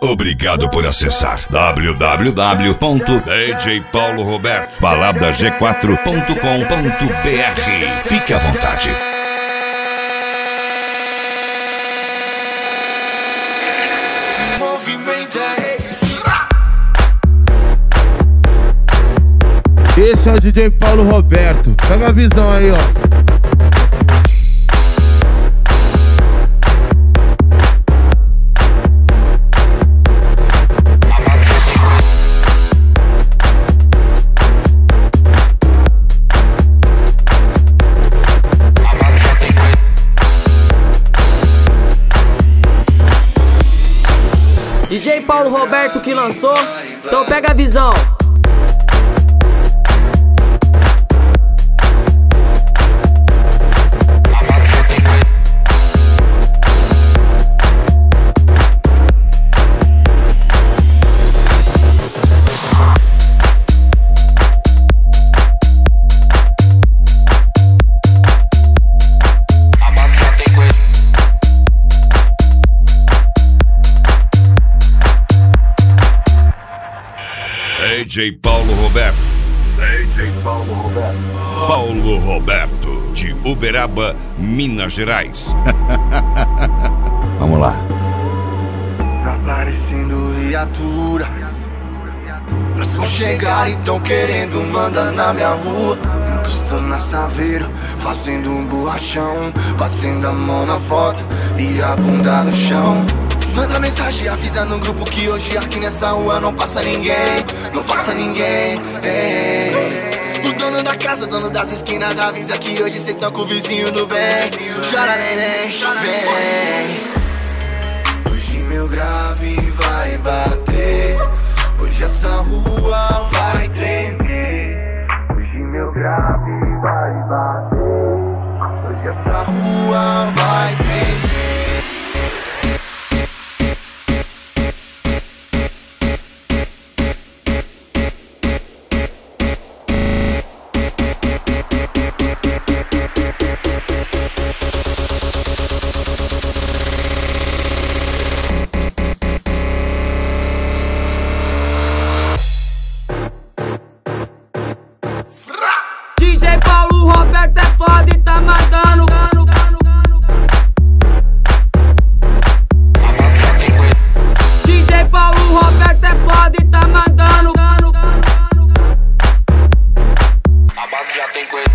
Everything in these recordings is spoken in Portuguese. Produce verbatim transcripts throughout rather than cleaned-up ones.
Obrigado por acessar w w w ponto d j paulo roberto balada g quatro ponto com ponto b r. Fique à vontade. Esse é o D J Paulo Roberto. Pega a visão aí, ó. D J Paulo Roberto que lançou, então pega a visão. D J Paulo Roberto. D J Paulo Roberto. Paulo Roberto, de Uberaba, Minas Gerais. Vamos lá. Tá parecendo viatura. Eles vão chegar e tão querendo mandar na minha rua. Encostou na Saveiro, fazendo um borrachão, batendo a mão na porta e a bunda no chão. Manda mensagem, avisa no grupo que hoje aqui nessa rua não passa ninguém, não passa ninguém, ei. O dono da casa, dono das esquinas, avisa que hoje cês tão com o vizinho do bem. Chora neném, vem. Hoje meu grave vai bater, hoje essa rua vai tremer. Hoje meu grave vai bater, hoje essa rua vai tremer. D J Paulo Roberto é foda e tá mandando. D J Paulo Roberto é foda e tá mandando. A base já tem coisa.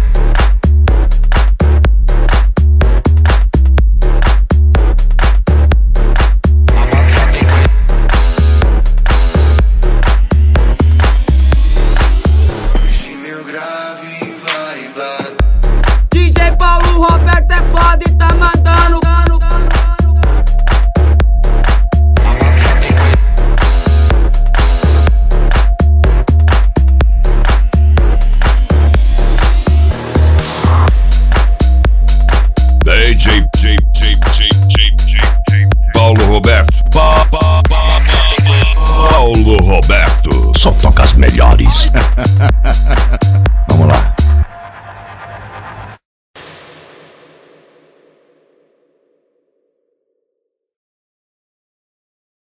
D J Paulo Roberto é foda e tá mandando. D J J J J J J Paulo Roberto. Pa, pa, pa, pa, Paulo Roberto. Só toca as melhores.